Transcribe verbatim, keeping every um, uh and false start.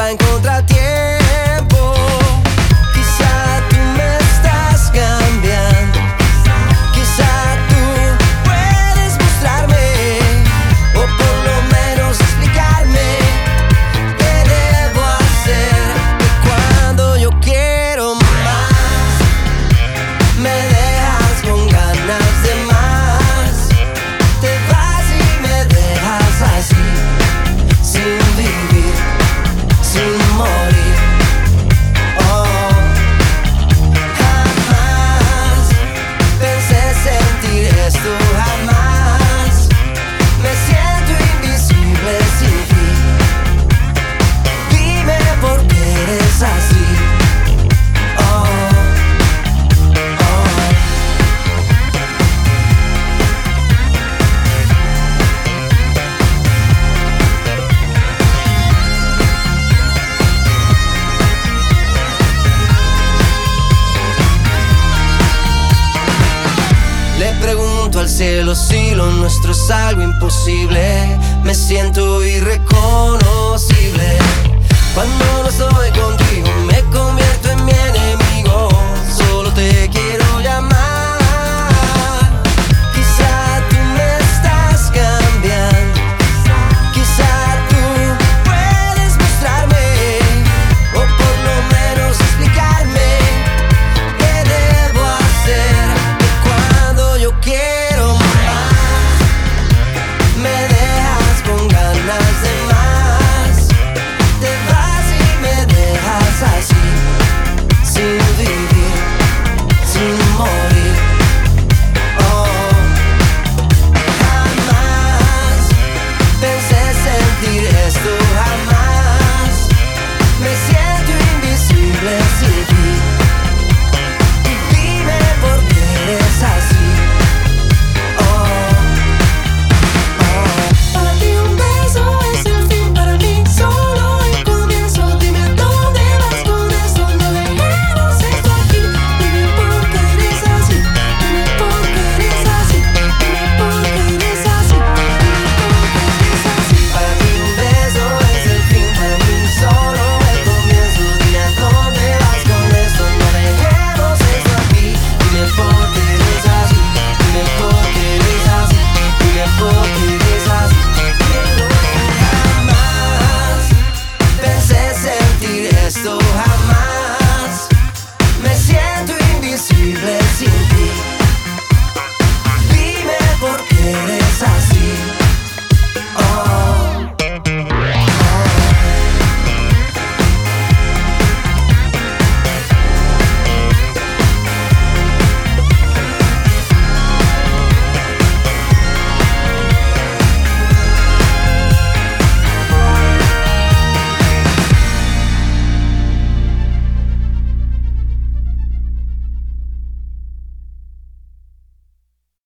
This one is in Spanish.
va en contratiempo. Quizá tú me estás cambiando, quizá tú puedes mostrarme o por lo menos explicarme qué debo hacer. Que cuando yo quiero más, me dejas con ganas de más. Te vas y me dejas así, sin vivir, sin morir. Oh, jamás pensé sentir esto, jamás. Me siento invisible sin ti. Dime por qué eres así. Oh, oh. Le pregunto al cielo si lo nuestro es algo imposible. Me siento irreconocible. Cuando no estoy contigo me convierto en mi enemigo. Solo te quiero llamar. Quizá tú me estás cambiando, quizá tú puedes mostrarme o por lo menos explicarme qué debo hacer. Que cuando yo quiero más, me dejas con ganas de más. Te vas y me dejas así, sin vivir, sin morir. Oh, jamás pensé sentir esto, jamás. Me siento invisible sin ti. Dime por qué eres así. Oh, oh. Para ti un beso es el fin, para mí solo el comienzo. Dime a dónde vas con esto, no dejemos esto aquí. Dime por qué eres así, dime por qué eres así, dime por qué eres así, dime por qué eres así. Para ti un beso es el fin, para mí solo el comienzo. Dime a dónde vas con esto, no dejemos esto aquí. Dime por qué eres así, dime por qué eres así, dime por qué eres así. Jamás pensé sentir esto, jamás. Me siento invisible sin ti. Dime por qué eres así. Oh.